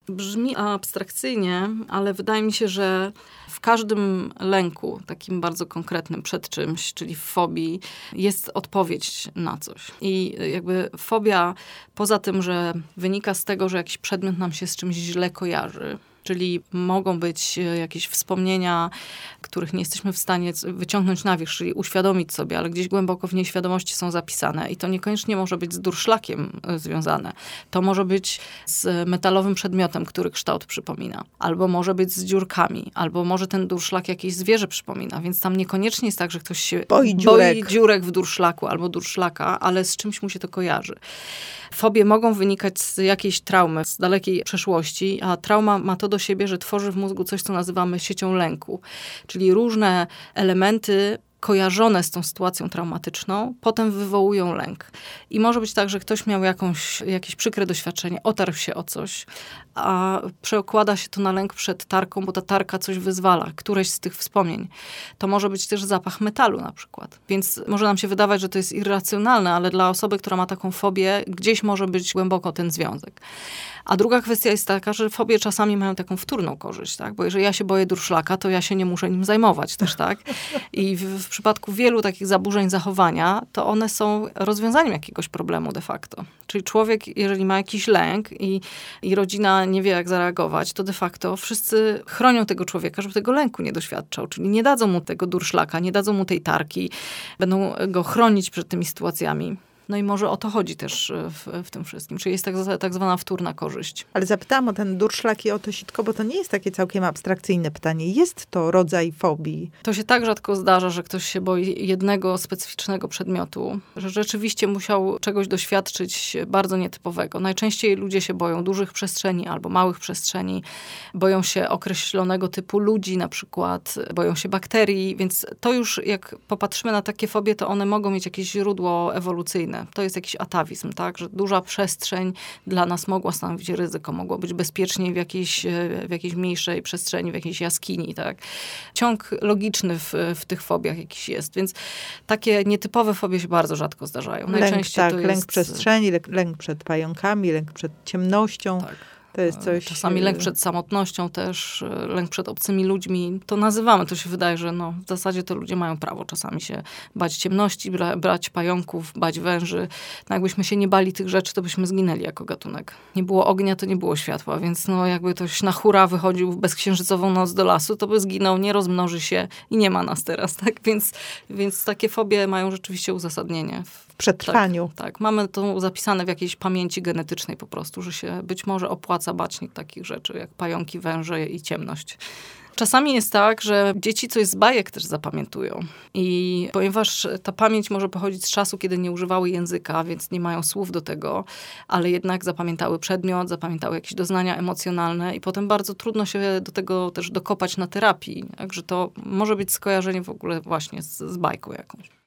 Brzmi abstrakcyjnie, ale wydaje mi się, że w każdym lęku, takim bardzo konkretnym przed czymś, czyli w fobii, jest odpowiedź na coś. I jakby fobia, poza tym, że wynika z tego, że jakiś przedmiot nam się z czymś źle kojarzy, czyli mogą być jakieś wspomnienia, których nie jesteśmy w stanie wyciągnąć na wierzch, czyli uświadomić sobie, ale gdzieś głęboko w nieświadomości są zapisane. I to niekoniecznie może być z durszlakiem związane. To może być z metalowym przedmiotem, który kształt przypomina. Albo może być z dziurkami. Albo może ten durszlak jakieś zwierzę przypomina. Więc tam niekoniecznie jest tak, że ktoś się boi dziurek w durszlaku albo durszlaka, ale z czymś mu się to kojarzy. Fobie mogą wynikać z jakiejś traumy, z dalekiej przeszłości, a trauma ma to do siebie, że tworzy w mózgu coś, co nazywamy siecią lęku. Czyli różne elementy kojarzone z tą sytuacją traumatyczną, potem wywołują lęk. I może być tak, że ktoś miał jakieś przykre doświadczenie, otarł się o coś, a przekłada się to na lęk przed tarką, bo ta tarka coś wyzwala, któreś z tych wspomnień. To może być też zapach metalu na przykład. Więc może nam się wydawać, że to jest irracjonalne, ale dla osoby, która ma taką fobię, gdzieś może być głęboko ten związek. A druga kwestia jest taka, że fobie czasami mają taką wtórną korzyść, tak? Bo jeżeli ja się boję durszlaka, to ja się nie muszę nim zajmować też, tak? I w przypadku wielu takich zaburzeń zachowania, to one są rozwiązaniem jakiegoś problemu de facto. Czyli człowiek, jeżeli ma jakiś lęk i rodzina nie wie, jak zareagować, to de facto wszyscy chronią tego człowieka, żeby tego lęku nie doświadczał. Czyli nie dadzą mu tego durszlaka, nie dadzą mu tej tarki, będą go chronić przed tymi sytuacjami. No i może o to chodzi też w tym wszystkim. Czyli jest tak zwana wtórna korzyść. Ale zapytałam o ten durszlak i o to sitko, bo to nie jest takie całkiem abstrakcyjne pytanie. Jest to rodzaj fobii. To się tak rzadko zdarza, że ktoś się boi jednego specyficznego przedmiotu, że rzeczywiście musiał czegoś doświadczyć bardzo nietypowego. Najczęściej ludzie się boją dużych przestrzeni albo małych przestrzeni. Boją się określonego typu ludzi na przykład. Boją się bakterii, więc to już jak popatrzymy na takie fobie, to one mogą mieć jakieś źródło ewolucyjne. To jest jakiś atawizm, tak? Że duża przestrzeń dla nas mogła stanowić ryzyko. Mogło być bezpieczniej w jakiejś mniejszej przestrzeni, w jakiejś jaskini, tak? Ciąg logiczny w tych fobiach jakiś jest. Więc takie nietypowe fobie się bardzo rzadko zdarzają. Najczęściej lęk, to tak, jest... lęk przestrzeni, lęk przed pająkami, lęk przed ciemnością. Tak. To jest coś... Czasami lęk przed samotnością też, lęk przed obcymi ludźmi. To nazywamy, to się wydaje, że w zasadzie to ludzie mają prawo czasami się bać ciemności, brać pająków, bać węży. No jakbyśmy się nie bali tych rzeczy, to byśmy zginęli jako gatunek. Nie było ognia, to nie było światła, więc jakby ktoś na hura wychodził w bezksiężycową noc do lasu, to by zginął, nie rozmnoży się i nie ma nas teraz, tak? Więc takie fobie mają rzeczywiście uzasadnienie. W przetrwaniu. Tak. Mamy to zapisane w jakiejś pamięci genetycznej po prostu, że się być może opłaca bać takich rzeczy, jak pająki, węże i ciemność. Czasami jest tak, że dzieci coś z bajek też zapamiętują. I ponieważ ta pamięć może pochodzić z czasu, kiedy nie używały języka, więc nie mają słów do tego, ale jednak zapamiętały przedmiot, zapamiętały jakieś doznania emocjonalne i potem bardzo trudno się do tego też dokopać na terapii. Także to może być skojarzenie w ogóle właśnie z bajką jakąś.